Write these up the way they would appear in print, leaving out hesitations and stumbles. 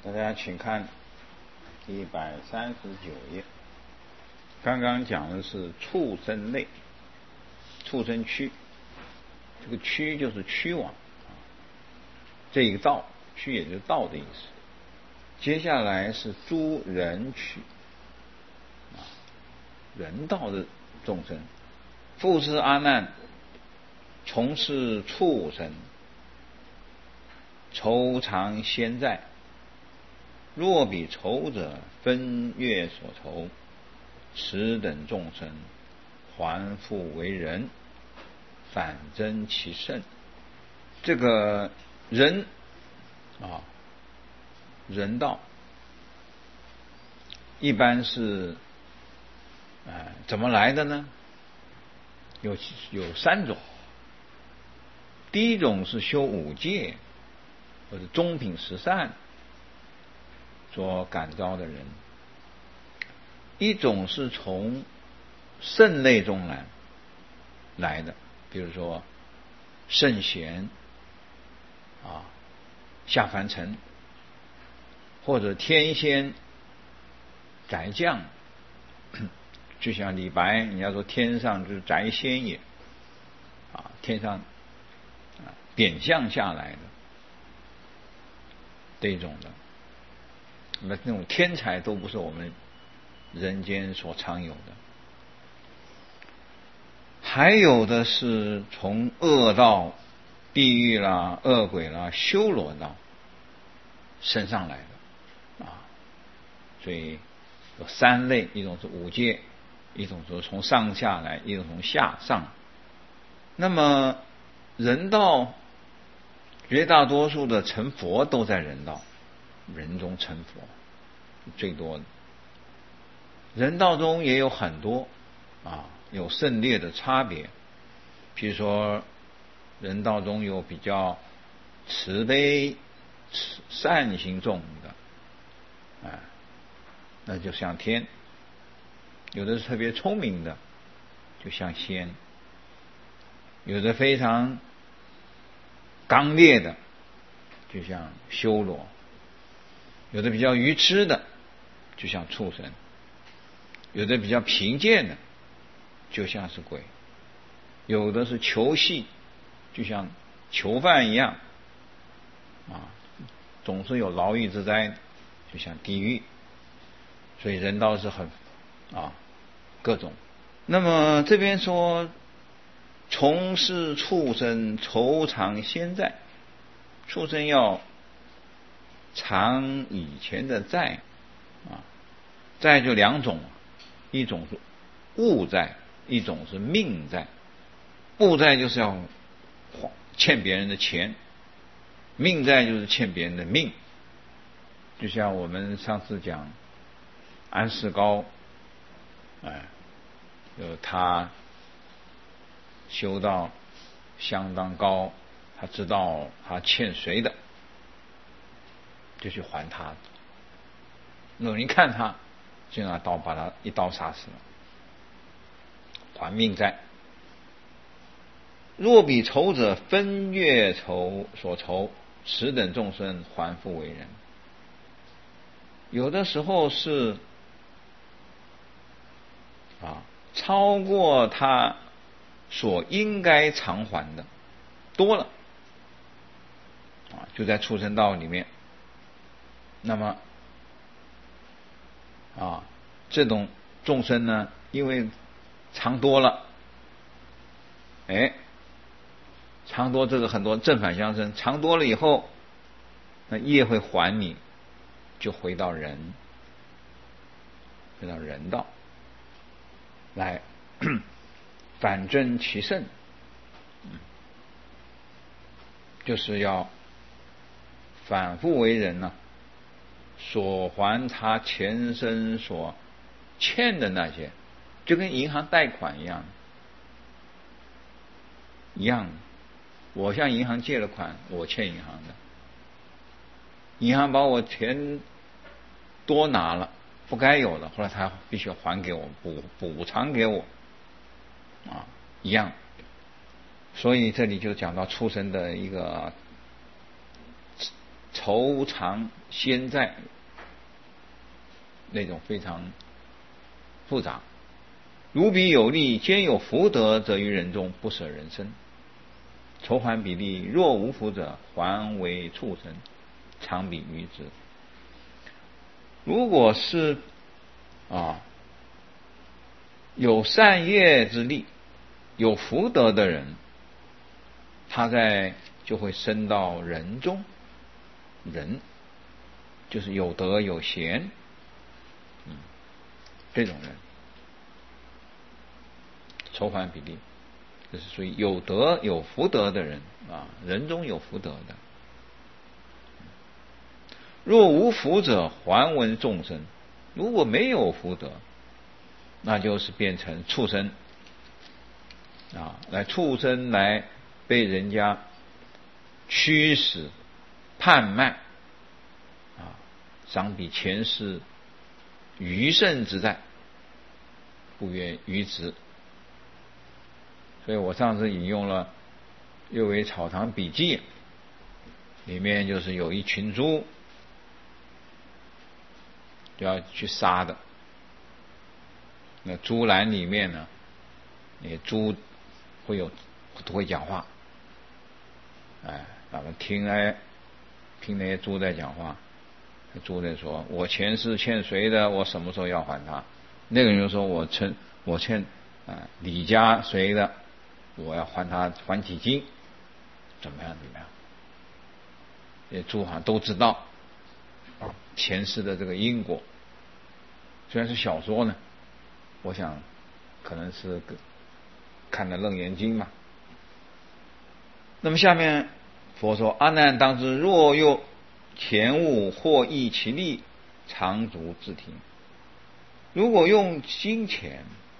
大家请看139页。刚刚讲的是畜生类、畜生区，这个区就是区往这一个道，区也就是道的意思。接下来是诸人区，人道的众生，复次阿难，从事畜生，愁常先在。若比仇者，分月所仇，此等众生，还复为人，反增其甚。这个人人道一般是怎么来的呢？有3种。第一种是修5戒或者中品十善所感召的人，一种是从圣类中来的，比如说圣贤下凡尘，或者天仙宅将，就像李白，人家说天上就是宅仙也，天上贬降下来的这种的。那种天才都不是我们人间所常有的。还有的是从恶道、地狱啦、恶鬼啦、修罗道升上来的所以有3类，一种是5戒，一种是从上下来，一种从下上。那么人道绝大多数的成佛都在人道，人中成佛最多的。人道中也有很多有胜劣的差别。比如说人道中有比较慈悲善行重的那就像天；有的是特别聪明的，就像仙；有的非常刚烈的，就像修罗；有的比较愚痴的，就像畜生；有的比较贫贱的，就像是鬼；有的是囚系，就像囚犯一样总是有牢狱之灾，就像地狱。所以人道是很各种。那么这边说从事畜生，愁常先在，畜生要偿以前的债债就2种，一种是物债，一种是命债。物债就是要欠别人的钱，命债就是欠别人的命。就像我们上次讲安世高他修到相当高，他知道他欠谁的，就去还他。有人看他，就拿刀把他一刀杀死了，还命债。若比仇者，分月所仇，此等众生，还复为人。有的时候是超过他所应该偿还的多了就在畜生道里面。那么这种众生呢，因为偿多了偿多，这个很多正反相生，偿多了以后，那业会还你，就回到人道来反增其甚，就是要反复为人所还他前生所欠的那些，就跟银行贷款一样。我向银行借了款，我欠银行的，银行把我钱多拿了，不该有的，后来他必须要还给我，补偿给我一样。所以这里就讲到畜生的一个愁肠先在那种非常复杂。如彼有利，兼有福德，则于人中不舍人身。愁还比利，若无福者，还为畜生，常比愚之。如果是有善业之力、有福德的人，他就会升到人中。人就是有德有贤，这种人，愁还比利，这是属于有德有福德的人人中有福德的。若无福者，还为众生。如果没有福德，那就是变成畜生畜生来被人家驱使叛卖赏彼前世余剩之债，不曰愚直。所以我上次引用了《阅微草堂笔记》，里面就是有一群猪就要去杀的，那猪栏里面呢，那些猪都会讲话，咱们听那些猪在讲话，猪在说我前世欠谁的，我什么时候要还他。那个人就说我欠李家谁的，我要还他还几斤，怎么样。这些猪好像都知道前世的这个因果。虽然是小说呢，我想可能是看了《楞严经》嘛。那么下面佛说：阿难当知，若有钱物或益其利，常足自听。如果用金钱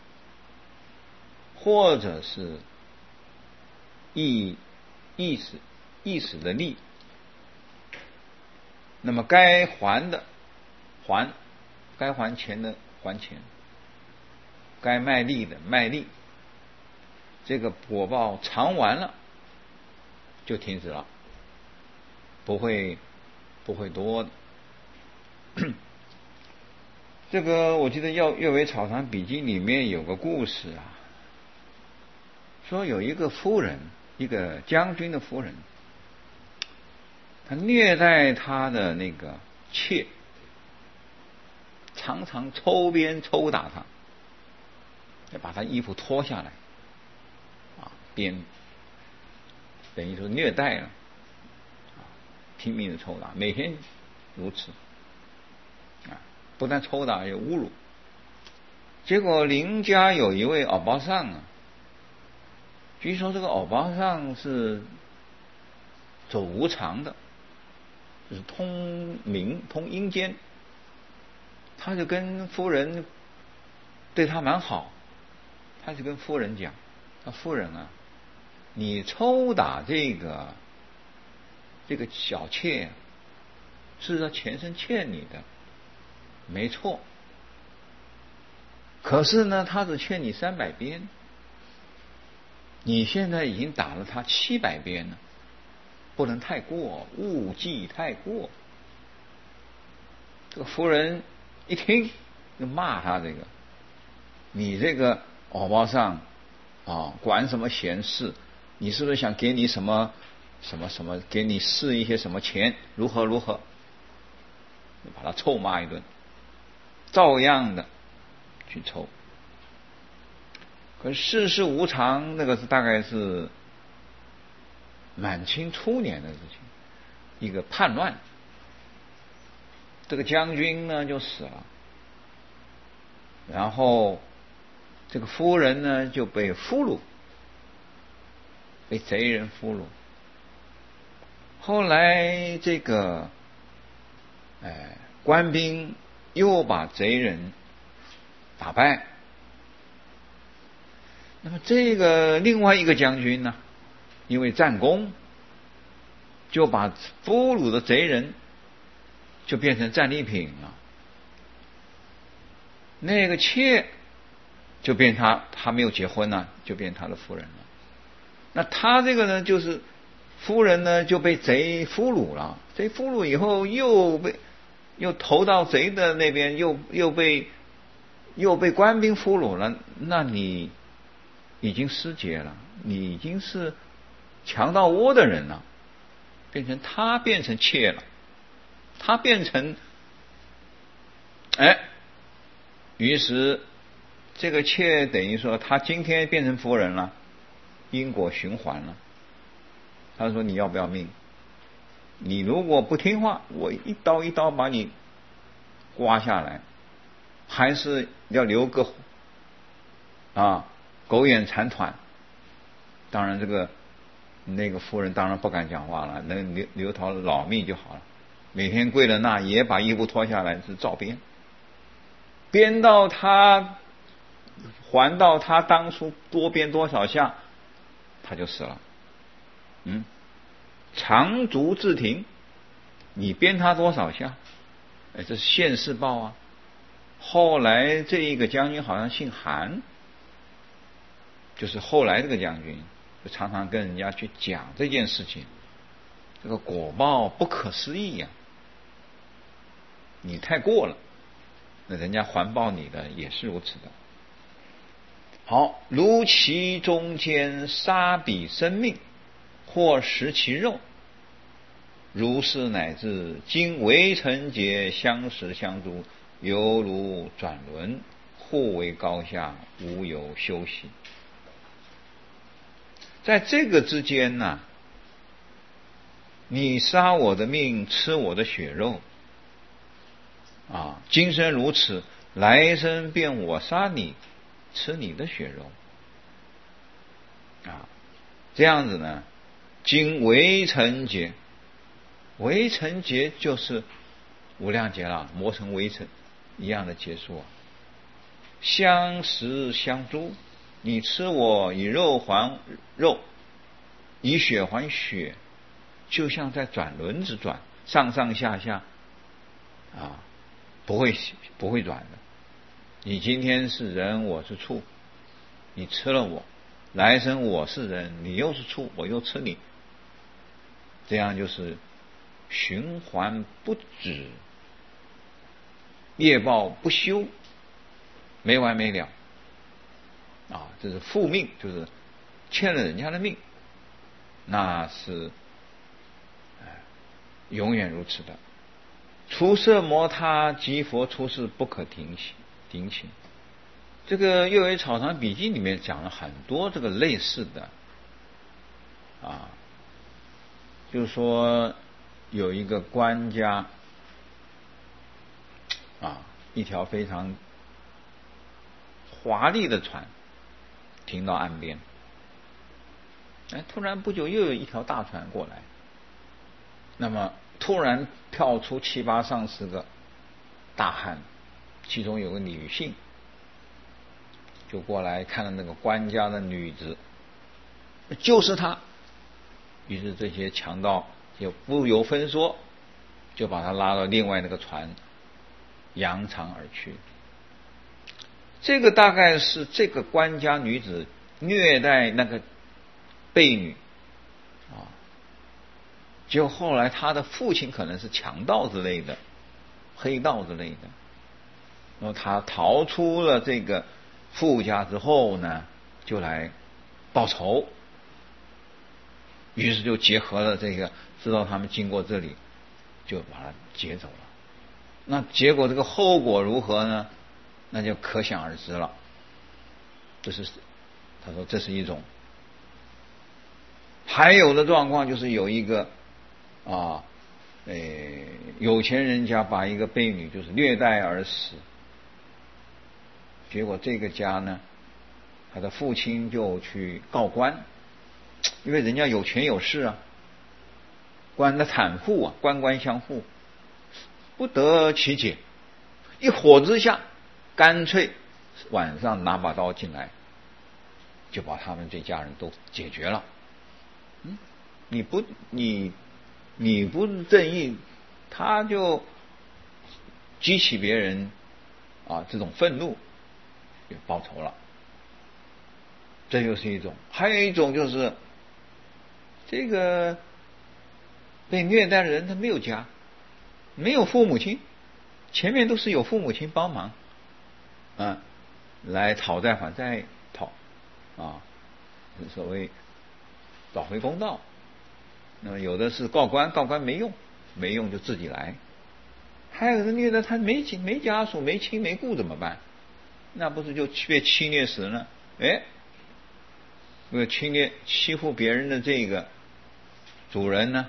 或者是意识的利，那么该还的还，该还钱的还钱，该卖力的卖力，这个果报偿完了就停止了，不会多的。这个我记得《阅微草堂笔记》里面有个故事说有一个夫人，一个将军的夫人，他虐待他的那个妾，常常抽鞭抽打他，要把他衣服脱下来鞭，等于说虐待了拼命的抽打，每天如此不但抽打也侮辱。结果邻家有一位偶包上据说这个偶包上是走无常的，就是通阴间，他就跟夫人对他蛮好，他就跟夫人讲，夫人你抽打这个小妾是他前生欠你的，没错，可是呢他只欠你300鞭，你现在已经打了他700鞭了，不能太过，勿计太过。这个夫人一听就骂他，你这个偶包上管什么闲事，你是不是想给你什么给你试一些什么钱，如何把他臭骂一顿，照样的去抽。可是世事无常，那个是大概是满清初年的事情，一个叛乱，这个将军呢就死了，然后这个夫人呢就被俘虏，被贼人俘虏。后来这个官兵又把贼人打败，那么这个另外一个将军呢，因为战功，就把俘虏的贼人就变成战利品了，那个妾就变他没有结婚就变他的夫人了。那他这个呢，就是夫人呢就被贼俘虏了，贼俘虏以后又投到贼的那边，又被官兵俘虏了，那你已经失节了，你已经是强盗窝的人了，他变成妾了，他变成于是这个妾等于说他今天变成夫人了，因果循环了。他说你要不要命？你如果不听话，我一刀一刀把你刮下来，还是要留个苟延残喘。当然那个夫人当然不敢讲话了，能留条老命就好了。每天跪在那也把衣服脱下来是照编到他还到他当初多编多少下，他就死了。长足自停，你编他多少下？这是现世报啊。后来这一个将军好像姓韩，就是后来这个将军就常常跟人家去讲这件事情，这个果报不可思议呀，你太过了，那人家还报你的也是如此的。好，如其中间杀彼生命，或食其肉，如是乃至今微尘劫相识相诸，犹如转轮，互为高下，无有休息。在这个之间呢，你杀我的命，吃我的血肉今生如此，来生便我杀你，吃你的血肉这样子呢，经微尘劫，微尘劫就是无量劫了，磨成微尘一样的结束相识相诸，你吃我，以肉还肉，以血还血，就像在转轮子转，上上下下不会转的。你今天是人，我是畜，你吃了我，来生我是人，你又是畜，我又吃你，这样就是循环不止，业报不休，没完没了这是负命，就是欠了人家的命，那是永远如此的。除色摩他即佛出世，不可停请。这个《幼为草堂笔记》里面讲了很多这个类似的就是说有一个官家一条非常华丽的船停到岸边，突然不久又有一条大船过来，那么突然跳出7、8、上10个大汉，其中有个女性，就过来看到那个官家的女子，就是她。于是这些强盗就不由分说，就把她拉到另外那个船，扬长而去。这个大概是这个官家女子虐待那个婢女就后来他的父亲可能是强盗之类的，黑道之类的，然后他逃出了这个富家之后呢，就来报仇，于是就结合了这个，知道他们经过这里，就把他劫走了。那结果这个后果如何呢？那就可想而知了。他说这是一种。还有的状况就是有一个有钱人家把一个婢女就是虐待而死，结果这个家呢，他的父亲就去告官，因为人家有权有势官的袒护官相护，不得其解，一火之下，干脆晚上拿把刀进来，就把他们这家人都解决了。你不正义，他就激起别人这种愤怒，就报仇了。这就是一种。还有一种就是这个被虐待的人他没有家，没有父母亲，前面都是有父母亲帮忙来讨债还债所谓找回公道。那么有的是告官，告官没用就自己来。还有的虐待他没家属没亲没故怎么办？那不是就被欺虐死了？为了欺负别人的这个主人呢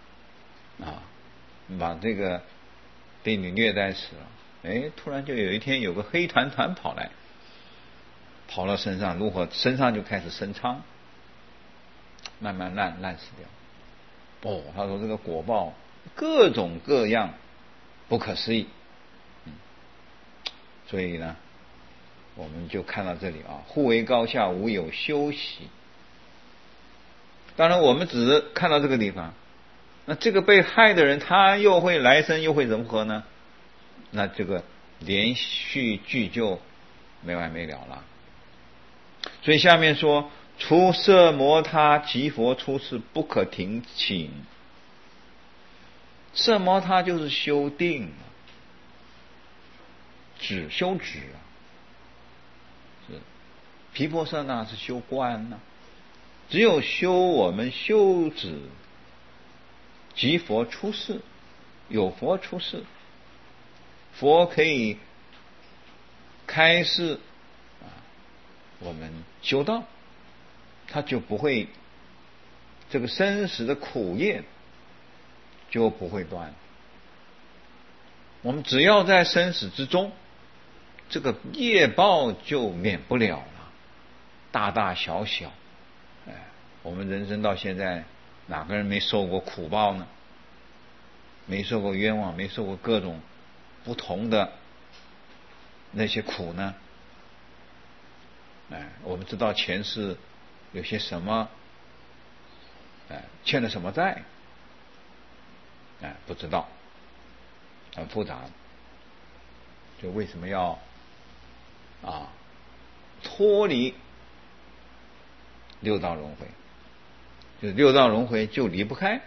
把这个被你虐待死了。突然就有一天有个黑团跑到身上，如何身上就开始生疮，慢慢烂死掉。他说这个果报各种各样不可思议。所以呢我们就看到这里互为高下，无有休息。当然我们只是看到这个地方，那这个被害的人他又会来生又会如何呢？那这个连续剧就没完没了了。所以下面说，除色魔他即佛出世不可停请。色魔他就是修定，修止毗婆舍那是修观只有修我们修止，即佛出世，有佛出世，佛可以开示我们修道，他就不会这个生死的苦业就不会断。我们只要在生死之中，这个业报就免不了了，大大小小。我们人生到现在哪个人没受过苦报呢？没受过冤枉，没受过各种不同的那些苦呢？我们知道前世有些什么欠了什么债不知道，很复杂。就为什么要脱离六道轮回？就六道轮回就离不开。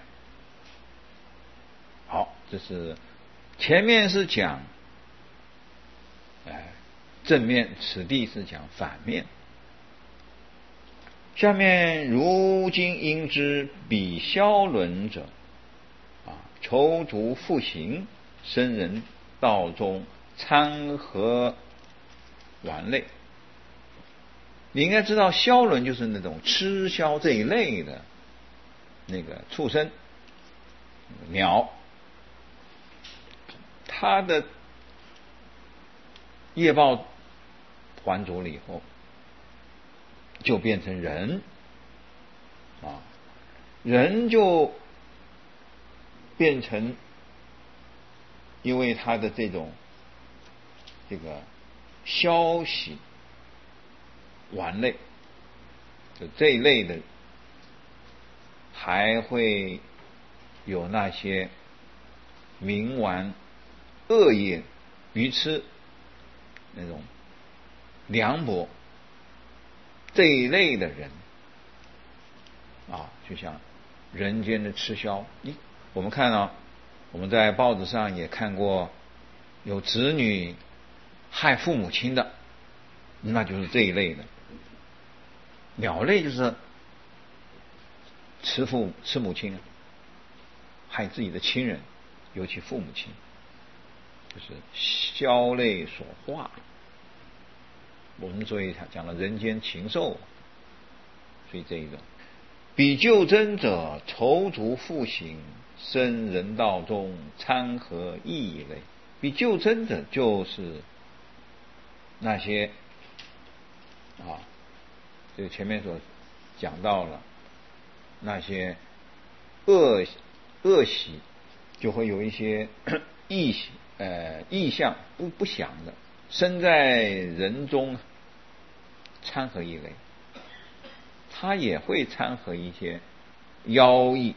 好，这是前面是讲正面，此地是讲反面。下面如今应知彼消轮者踌躇复行，生人道中参合玩类。你应该知道消轮就是那种吃枭这一类的那个畜生鸟，它的业报还足了以后就变成人人就变成因为他的这个消息玩类，就这一类的，还会有那些冥顽恶业愚痴那种凉薄这一类的人就像人间的吃枭。我们看到我们在报纸上也看过有子女害父母亲的，那就是这一类的。鸟类就是吃母亲害自己的亲人，尤其父母亲，就是枭类所化。我们所以讲了人间禽兽，所以这一种彼救真者踌躇复行，生人道中参合异类。彼救真者就是那些这个前面所讲到了那些恶习，就会有一些意象不祥的，生在人中参合异类，他也会参合一些妖异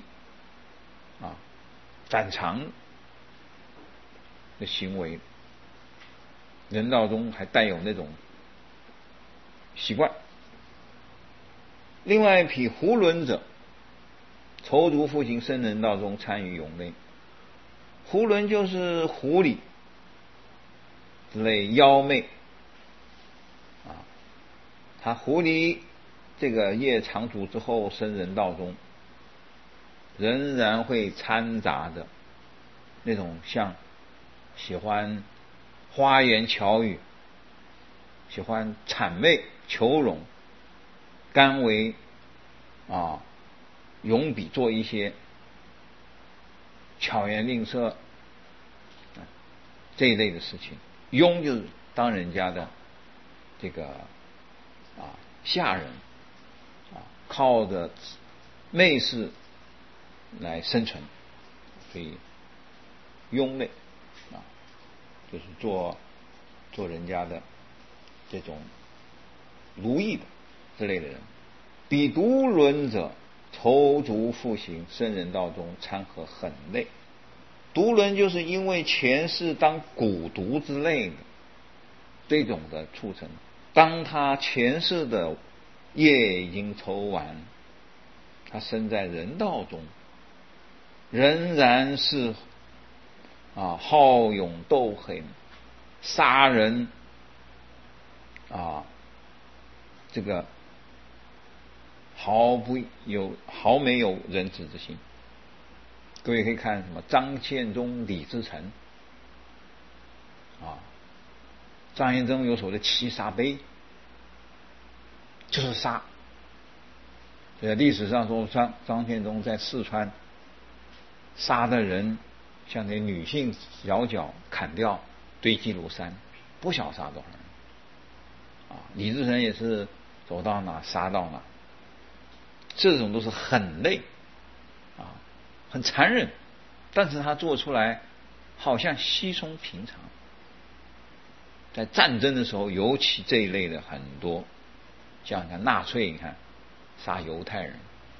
反常的行为，人道中还带有那种习惯。另外一匹胡轮者， 踌躇复行僧人道中参与俑类。囫囵就是狐狸之类妖魅啊，他狐狸这个业长足之后，生人道中仍然会掺杂着那种像喜欢花言巧语、喜欢谄媚求荣、甘为用笔做一些巧言令色这一类的事情。庸就是当人家的这个下人靠着媚事来生存，所以庸类就是做人家的这种奴役的之类的人。彼独伦者，踌躇复行僧人道中参合很类。独伦就是因为前世当蛊毒之类的这种的畜生，当他前世的业已经酬完，他生在人道中，仍然是好勇斗狠，杀人这个毫没有仁慈之心。各位可以看什么张献忠、李自成张献忠有所谓的七杀碑，就是杀。历史上说张献忠在四川杀的人，像那女性小脚砍掉堆积如山，不晓杀多少人李自成也是走到哪杀到哪，这种都是很累很残忍，但是他做出来好像稀松平常。在战争的时候，尤其这一类的很多，像纳粹，你看杀犹太人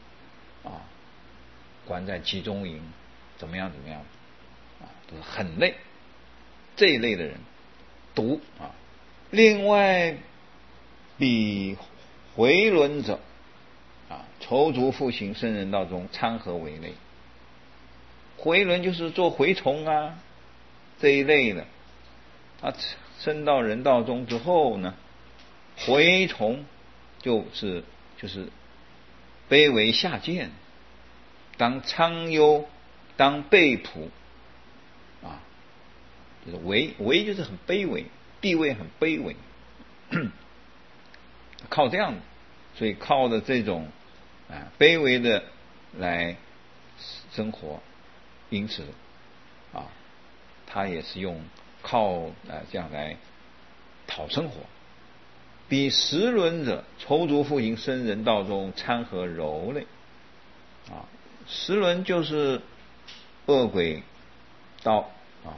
关在集中营，怎么样都是很累。这一类的人毒另外彼回轮者踌躇复行僧人道中参合为类。回轮就是做蛔虫这一类的，他升到人道中之后呢，蛔虫就是卑微下贱，当苍幽，当背仆就是微就是很卑微，地位很卑微靠这样的，所以靠着这种卑微的来生活，因此他也是用靠这样来讨生活。彼十轮者，踌躇复行僧人道中参合柔类十轮就是恶鬼道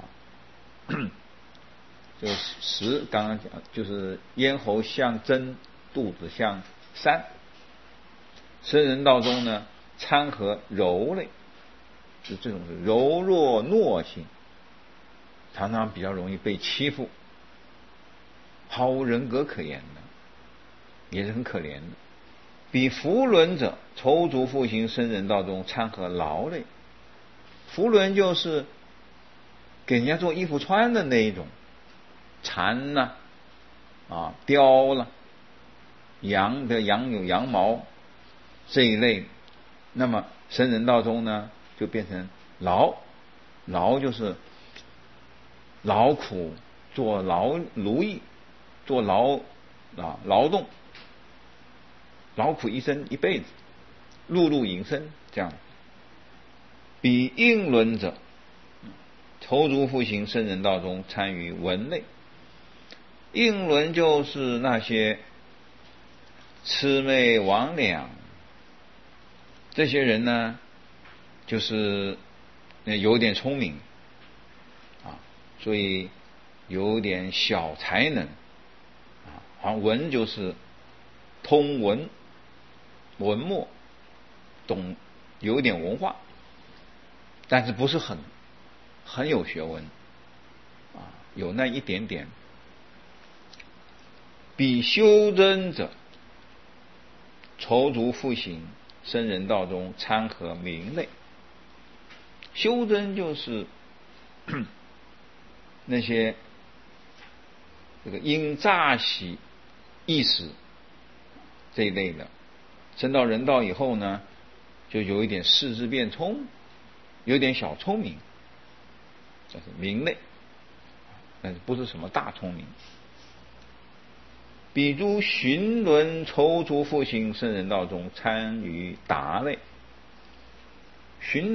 这个十刚刚讲就是咽喉像针，肚子像山。僧人道中呢，参合柔类，就这种是柔弱懦性，常常比较容易被欺负，毫无人格可言的，也是很可怜的。彼扶轮者，踌躇复行僧人道中参合劳类。扶轮就是给人家做衣服穿的那一种，蚕貂羊有羊毛这一类。那么僧人道中呢，就变成劳就是劳苦，做奴役，做劳动，劳苦一生一辈子，碌碌营生这样。彼应轮者，踌躇复行僧人道中参与文类。应轮就是那些魑魅魍魉，这些人呢，就是有点聪明所以有点小才能文就是通文墨，有点文化，但是不是很有学问有那一点点。彼修真者，踌躇复行生人道中参合名类。修真就是那些这个因诈喜意识这一类的，升到人道以后呢，就有一点识之变聪，有点小聪明，这是名类，但是不是什么大聪明。比诸寻轮踌躇复行圣人道中参于达类。寻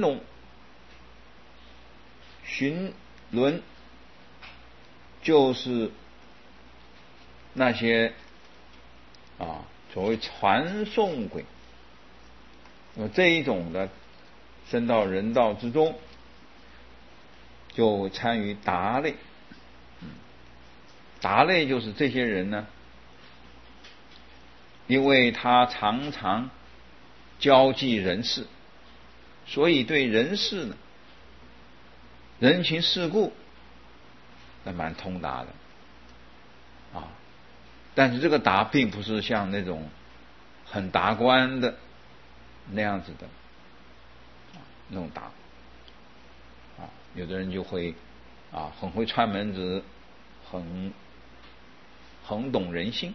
轮就是那些所谓传送轨，那么这一种的升到人道之中，就参于达类。达类就是这些人呢，因为他常常交际人事，所以对人事呢，人情世故还蛮通达的但是这个达并不是像那种很达观的那样子的那种达有的人就会很会串门子，很懂人心。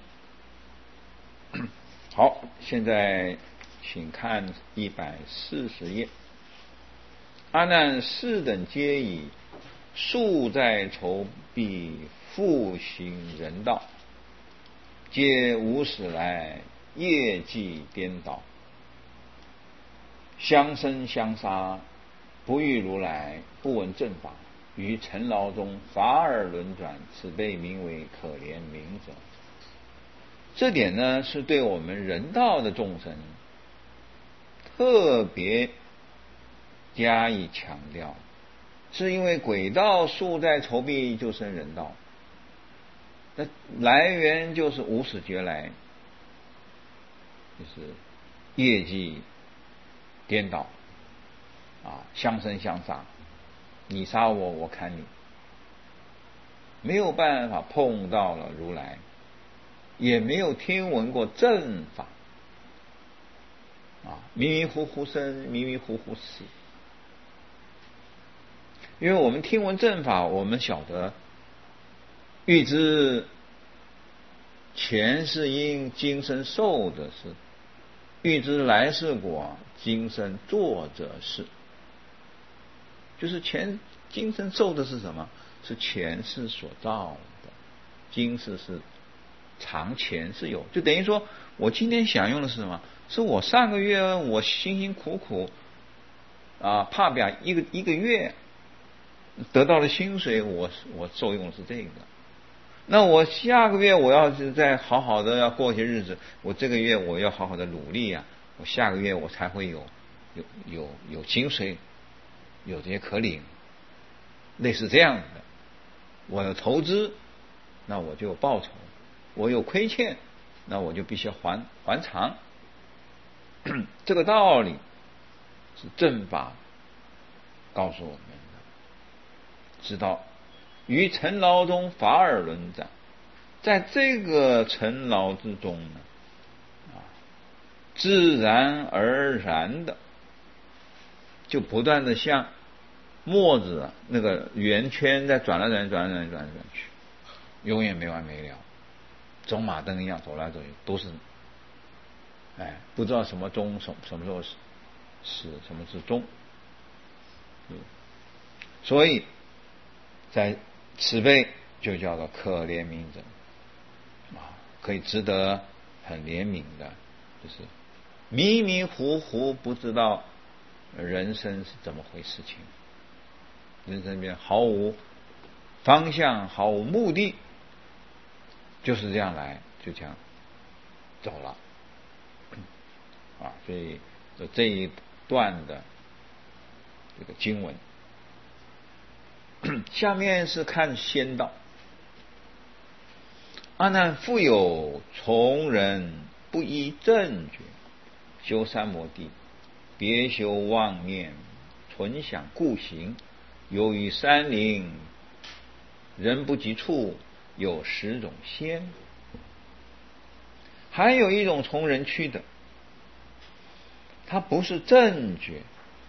好，现在请看140页。阿难，是等皆以素在愁避复行人道，皆无始来业绩颠倒，相生相杀，不遇如来，不闻正法，于尘劳中法尔轮转，此辈名为可怜悯者。这点呢，是对我们人道的众生特别加以强调，是因为鬼道素在愁避就生人道，那来源就是无始劫来，就是业绩颠倒相生相杀，你杀我，我砍你，没有办法碰到了如来，也没有听闻过正法迷迷糊糊生，迷迷糊糊死。因为我们听闻正法，我们晓得欲知前世因，今生受的是；欲知来世果，今生做者是。就是今生受的是什么？是前世所造的，今世是常前世有，就等于说我今天享用的是什么？是我上个月我辛辛苦苦怕表一个月得到了薪水，我受用的是这个。那我下个月我要是再好好的要过些日子，我这个月我要好好的努力我下个月我才会有薪水，有这些可领，类似这样的。我有投资，那我就有报酬；我有亏欠，那我就必须还偿。这个道理是正法告诉我们的，知道于尘劳中法尔轮转，在这个尘劳之中呢，自然而然的就不断的像墨子那个圆圈在转来去，永远没完没了，走马灯一样走来走去，都是不知道什么终，什么时候是什么是终。所以在此辈就叫做可怜悯者可以值得很怜悯的，就是迷迷糊糊不知道人生是怎么回事情，人生里面毫无方向，毫无目的，就是这样来，就这样走了所以这一段的这个经文下面是看仙道。阿难，复有从人不依正觉，修三摩地，别修妄念，存想故行，由于山林人不及处，有10种仙。还有一种从人去的， 它不是正觉。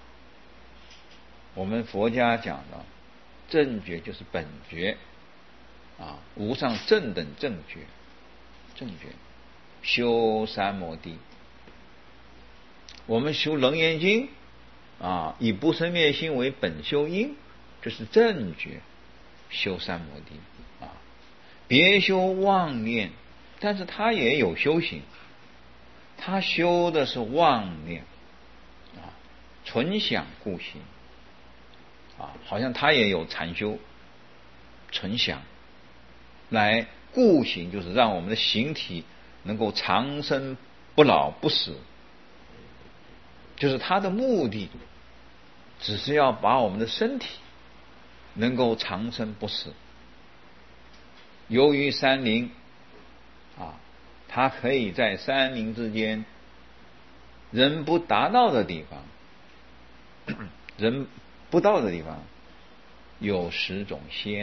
我们佛家讲的正觉就是本觉啊，无上正等正觉，正觉修三摩地。我们修楞严经啊，以不生灭心为本修因，这是正觉，修三摩地啊。别修妄念，但是他也有修行，他修的是妄念啊，纯想故行啊，好像他也有禅修，纯想来故行，就是让我们的形体能够长生不老不死，就是他的目的只是要把我们的身体能够长生不死。由于山林啊，它可以在山林之间人不达到的地方，人不到的地方有10种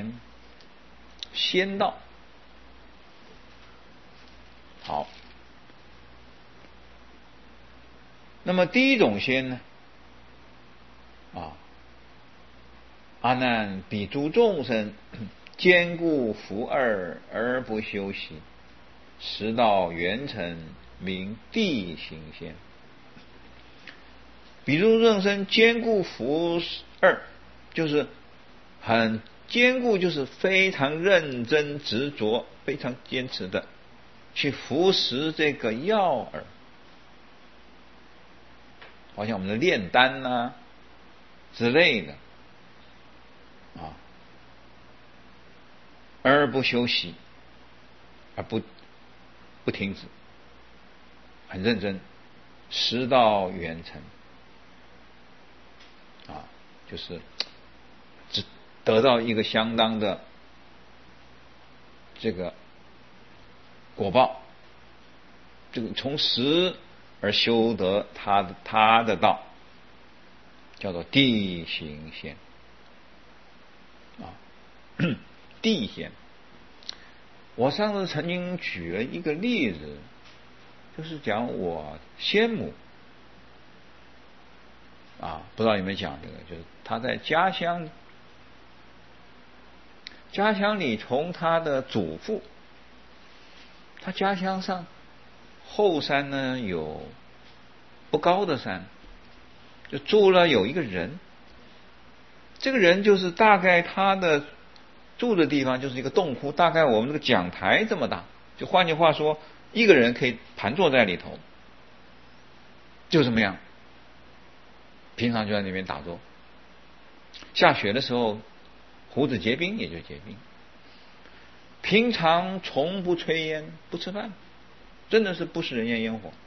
仙道。好，那么第一种仙呢？阿难，彼诸众生坚固福二而不修习，实道圆成，名地行仙。彼诸众生坚固福二，就是很坚固，就是非常认真执着，非常坚持的去服食这个药饵，好像我们的炼丹之类的而不休息，而不停止，很认真，实道圆成就是只得到一个相当的这个果报，这个从实而修得他的道，叫做地行仙地仙。我上次曾经举了一个例子，就是讲我先母不知道有没有讲这个，就是他在家乡里，从他的祖父，他家乡上后山呢有不高的山，就住了有一个人，这个人就是大概他的住的地方就是一个洞窟，大概我们这个讲台这么大，就换句话说，一个人可以盘坐在里头，就这么样，平常就在那边打坐。下雪的时候，胡子结冰也就结冰。平常从不炊烟，不吃饭，真的是不食人间烟火，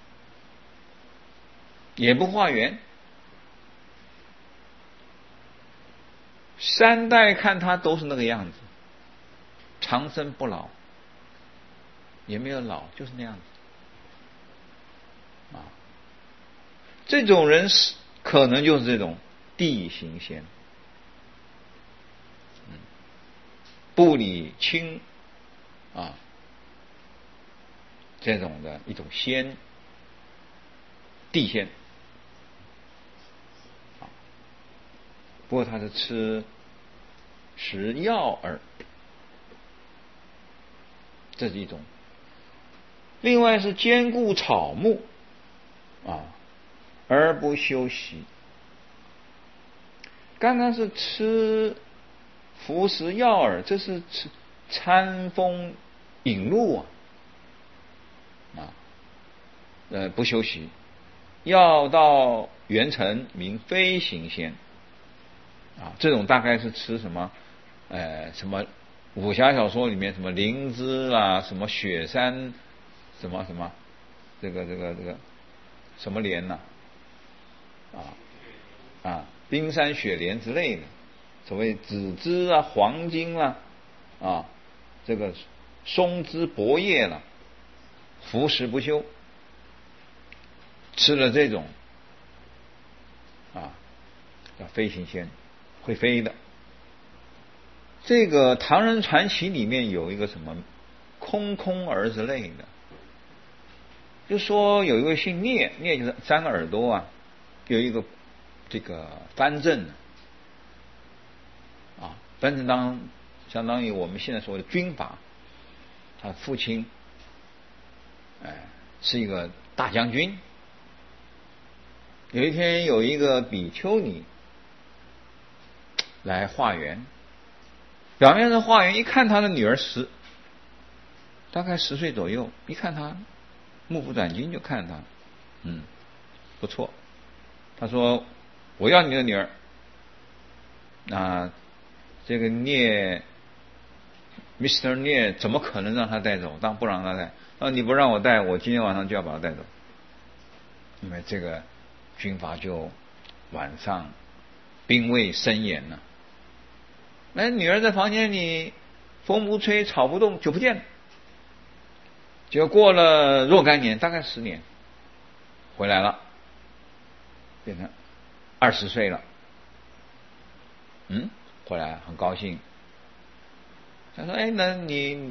也不化缘。3代看他都是那个样子，长生不老，也没有老，就是那样子这种人是可能就是这种地行仙，不理清这种的一种仙，地仙不过他是食药饵，这是一种。另外是兼顾草木而不修习。刚刚是服食药饵，这是餐风饮露不修习。药到圆成，名非行仙这种大概是吃什么什么武侠小说里面什么灵芝啦，什么雪山什么这个什么莲冰山雪莲之类的，所谓紫芝黄金这个松枝柏叶服食不休，吃了这种叫飞行仙，会飞的。这个唐人传奇里面有一个什么空儿之类的，就说有一位姓聂，聂就是3个耳朵有一个这个藩镇啊，藩镇相当于我们现在所谓的军阀，他父亲是一个大将军。有一天有一个比丘尼来化缘，表面上化缘，一看他的女儿大概10岁左右，一看他目不转睛就看他，不错。他说我要你的女儿。那这个Mr. 聂怎么可能让他带走？当然不让他带。你不让我带，我今天晚上就要把他带走。因为这个军阀就晚上兵卫森严了。女儿在房间里风不吹草不动，就不见了。结果过了若干年，大概10年，回来了，变成20岁了。回来很高兴。他说：“那你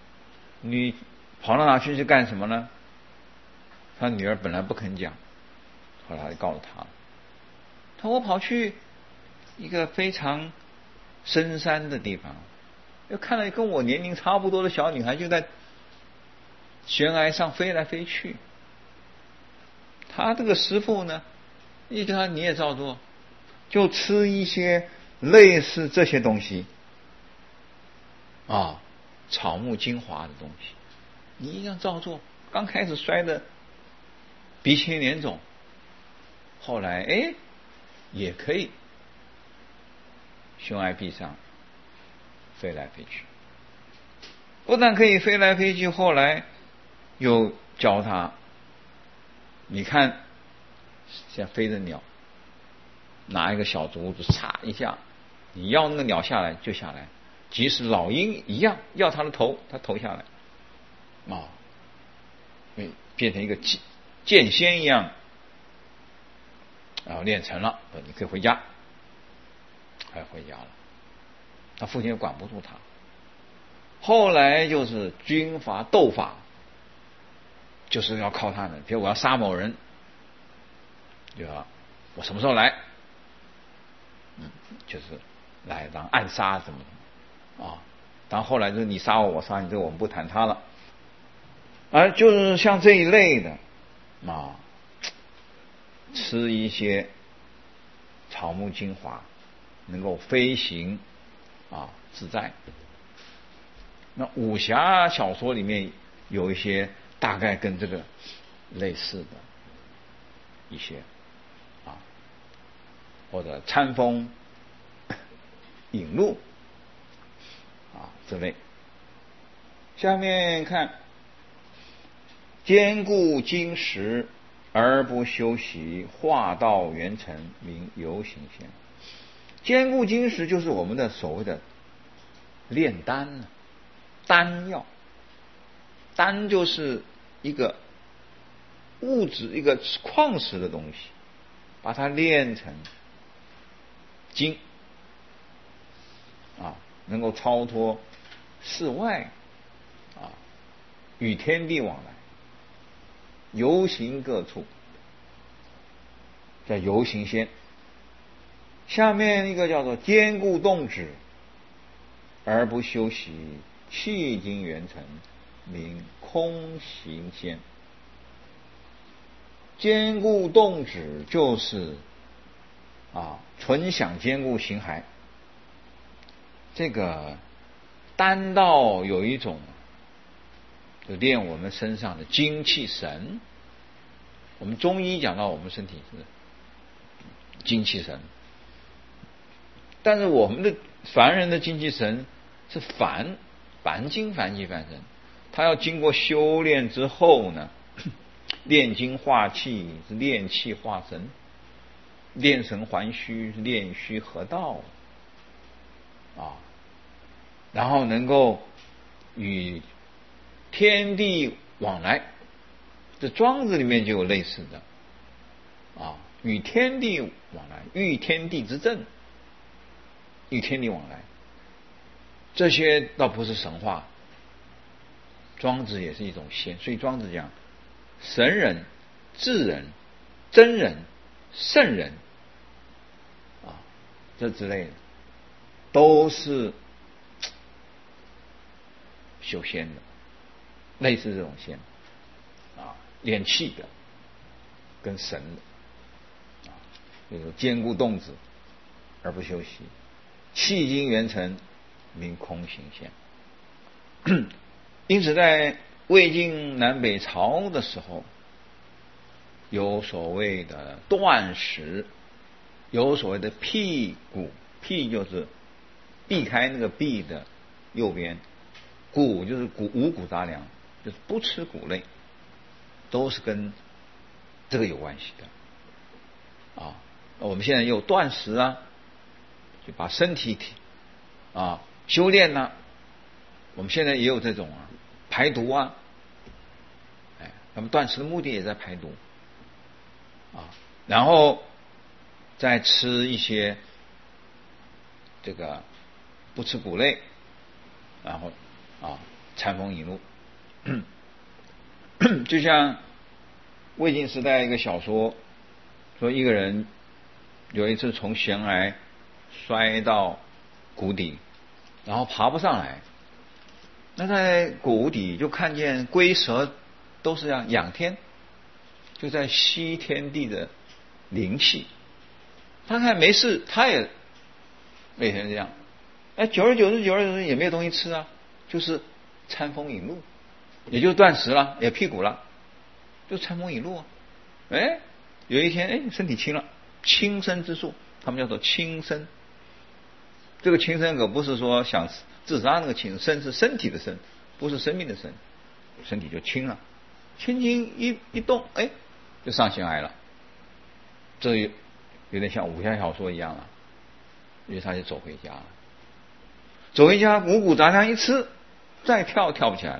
跑到哪去干什么呢？”他女儿本来不肯讲，后来告诉他了。他说：“我跑去一个非常深山的地方，又看到跟我年龄差不多的小女孩就在悬崖上飞来飞去。他这个师父呢，一叫他你也照做，就吃一些类似这些东西草木精华的东西，你一样照做。刚开始摔得鼻青脸肿，后来也可以悬崖壁上飞来飞去。不但可以飞来飞去，后来又教他，你看像飞的鸟，拿一个小竹子嚓一下，你要那个鸟下来就下来，即使老鹰一样，要它的头它头下来变成一个剑仙一样，然后练成了，你可以回家。还回家了，他父亲也管不住他。后来就是军阀斗法，就是要靠他们。比如我要杀某人，对吧？我什么时候来？就是来当暗杀什么的当后来就是你杀我，我杀你，这个我们不谈他了。而就是像这一类的吃一些草木精华，能够飞行自在。那武侠小说里面有一些大概跟这个类似的一些或者餐风饮露之类。下面看兼顾经时而不修习，化道圆成，名游行仙。兼顾经时就是我们的所谓的炼丹丹药。丹就是一个物质，一个矿石的东西，把它炼成精能够超脱世外与天地往来，游行各处，叫游行仙。下面一个叫做坚固动止而不修习，气经圆成，名空行仙。坚固动止就是纯想坚固形骸。这个丹道有一种就练我们身上的精气神。我们中医讲到我们身体是精气神，但是我们的凡人的精气神是凡精凡气凡神，他要经过修炼之后呢，炼精化气是炼气化神，炼神还虚是炼虚合道然后能够与天地往来。这庄子里面就有类似的与天地往来，遇天地之正，与天地往来。这些倒不是神话，庄子也是一种仙。所以庄子讲神人、智人、真人圣人啊，这之类的，都是修仙的，类似这种仙啊，练气的，跟神的啊，比如坚固动子而不休息，气经元成，名空行仙。因此，在魏晋南北朝的时候，有所谓的断食，有所谓的辟谷，辟就是避开那个避的右边，谷就是五谷杂粮，就是不吃谷类，都是跟这个有关系的啊。我们现在有断食啊，就把身体修炼啊，我们现在也有这种排毒啊，那么断食的目的也在排毒啊，然后再吃一些这个不吃谷类，然后餐风饮露。就像魏晋时代一个小说说，一个人有一次从悬崖摔到谷底，然后爬不上来，那在谷底就看见龟蛇都是这样仰天，就在吸天地的灵气。他看没事，他也每天这样，久而久之也没有东西吃啊，就是餐风饮露，也就断食了，也辟谷了，就餐风饮露啊。有一天身体轻了，轻身之术，他们叫做轻身。这个轻身可不是说想自杀那个轻，身是身体的身，不是生命的身，身体就轻了，轻轻一动，就上悬崖了。这有点像武侠小说一样了，因为他就走回家了，走回家五谷杂粮一吃，再跳不起来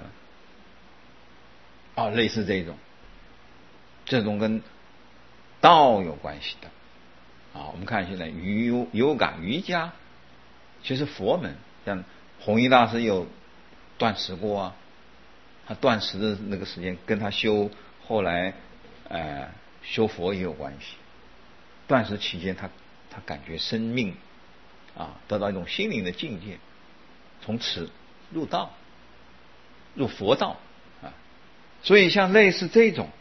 了。类似这种跟道有关系的我们看现在瑜伽，其实佛门像弘一大师有断食过啊，他断食的那个时间跟他后来修佛也有关系。断食期间他感觉生命得到一种心灵的境界，从此入道，入佛道所以像类似这种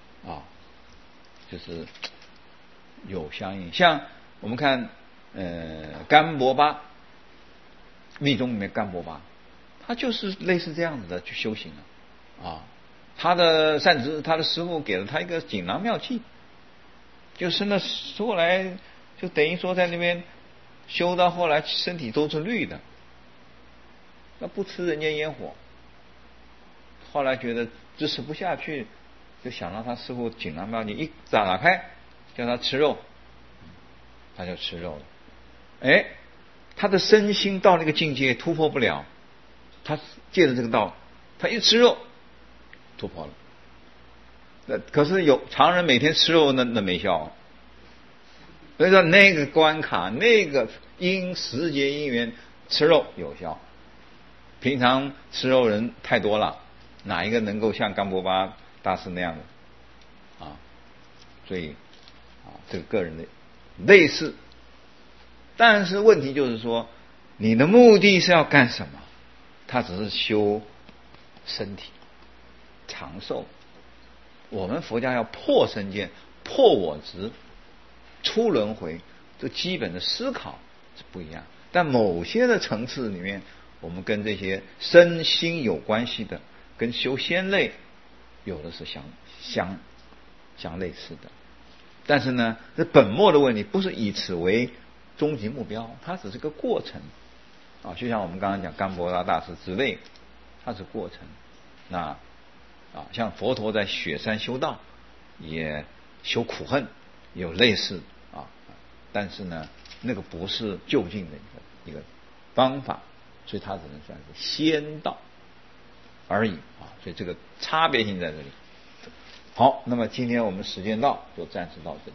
就是有相应。像我们看甘博巴，密宗里面甘博巴，他就是类似这样子的去修行他的师父给了他一个锦囊妙计，就是后来就等于说在那边修到后来身体都是绿的，那不吃人间烟火，后来觉得支持不下去，就想让他师父锦囊妙计一打开，叫他吃肉，他就吃肉了。他的身心到那个境界突破不了，他借着这个道，他一吃肉突破了。可是有常人每天吃肉那没效所以说那个关卡，那个时节因缘吃肉有效，平常吃肉人太多了，哪一个能够像甘博巴大师那样的所以这个个人的类似，但是问题就是说，你的目的是要干什么？他只是修身体长寿。我们佛家要破身见，破我执，出轮回，这基本的思考是不一样。但某些的层次里面，我们跟这些身心有关系的，跟修仙类有的是相类似的。但是呢，这本末的问题不是以此为终极目标，它只是个过程就像我们刚刚讲甘博拉大师之类，它是过程。那像佛陀在雪山修道，也修苦恨，有类似但是呢，那个不是就近的一个方法，所以它只能算是仙道而已所以这个差别性在这里。好，那么今天我们时间到，就暂时到这里。